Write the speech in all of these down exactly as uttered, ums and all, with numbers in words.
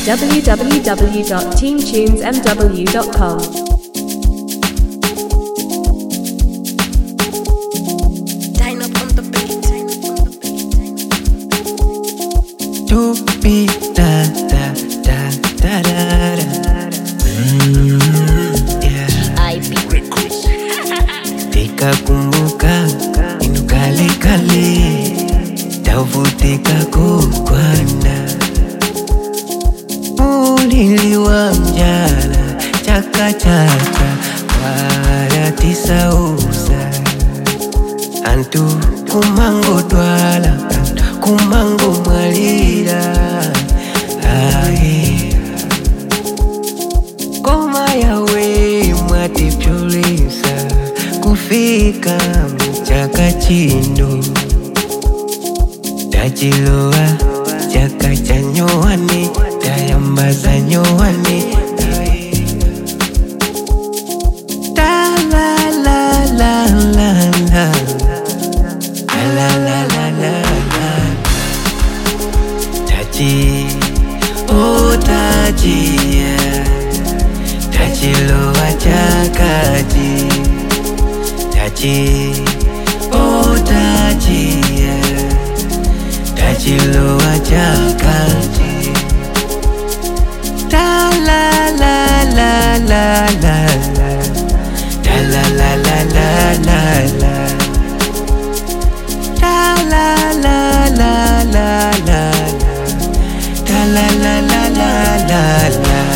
w w w dot team tunes m w dot com. To be da da da da da da. Mm, yeah. I P Nikakumbuka inu kale kale, tavutika kukwana. Uliliwa mjana chaka chaka wala tisa usa. Antu kumango dwala, kumango mwalira. Ae Koma yawe mwatipyolesa kufika mchaka chindo. Tachiloa chaka chanyoane, tayambaza nyoane. Ta la la la la la la la la la la. Tachi, oh tachi, yeah. Tachi loa chakachi. Tachi, oh tachi, yeah. Tachi loa chakachi. Ta la la la la la la. Ta la la la la la la. Ta la la la la la. Ta la la la la la la.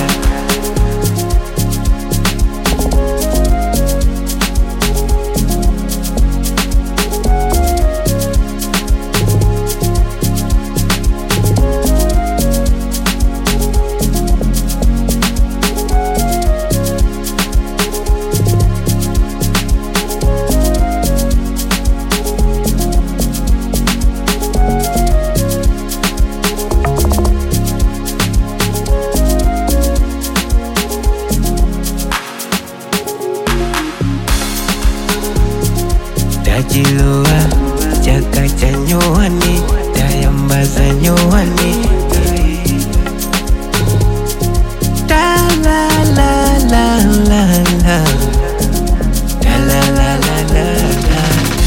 Tachiloa chaka chanyoane, tayambaza nyoane. Ta la la la la la. Ta la la la la la.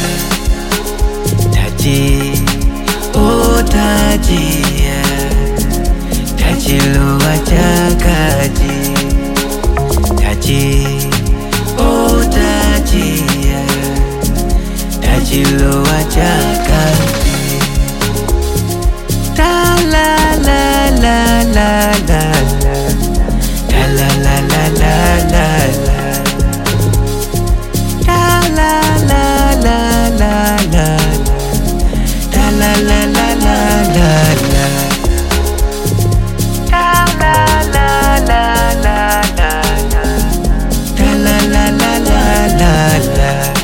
Tachi, oh tachi, yeah. Tachiloa chakachi. Tachi, oh tachi, yeah. Tachiloa chakachi. Ta la la la la la la. Ta la la la la la la. Ta la la la la la. Ta la la la la la la. Ta la la la la la. Ta la la la la la la.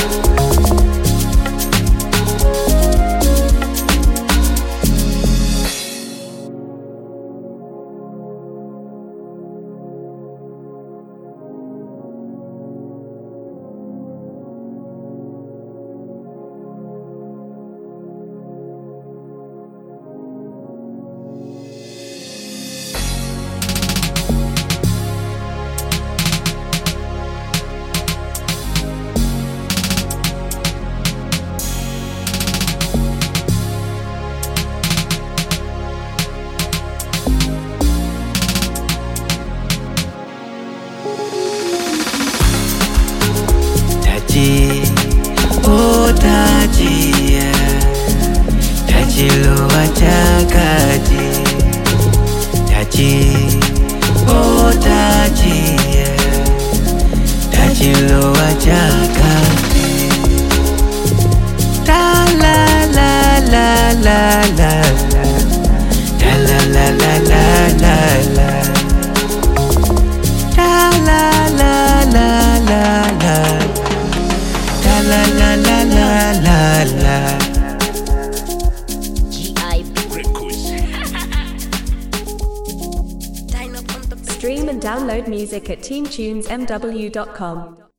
Tachi, oh tachi, yeah. Tachiloa chakachi. Tachi, oh tachi, yeah. Tachiloa chakachi. Ta la la la la la la. Ta la la la la la la. Ta la la la la la. Ta la la la la la la. G I P Stream and download music at team tunes m w dot com.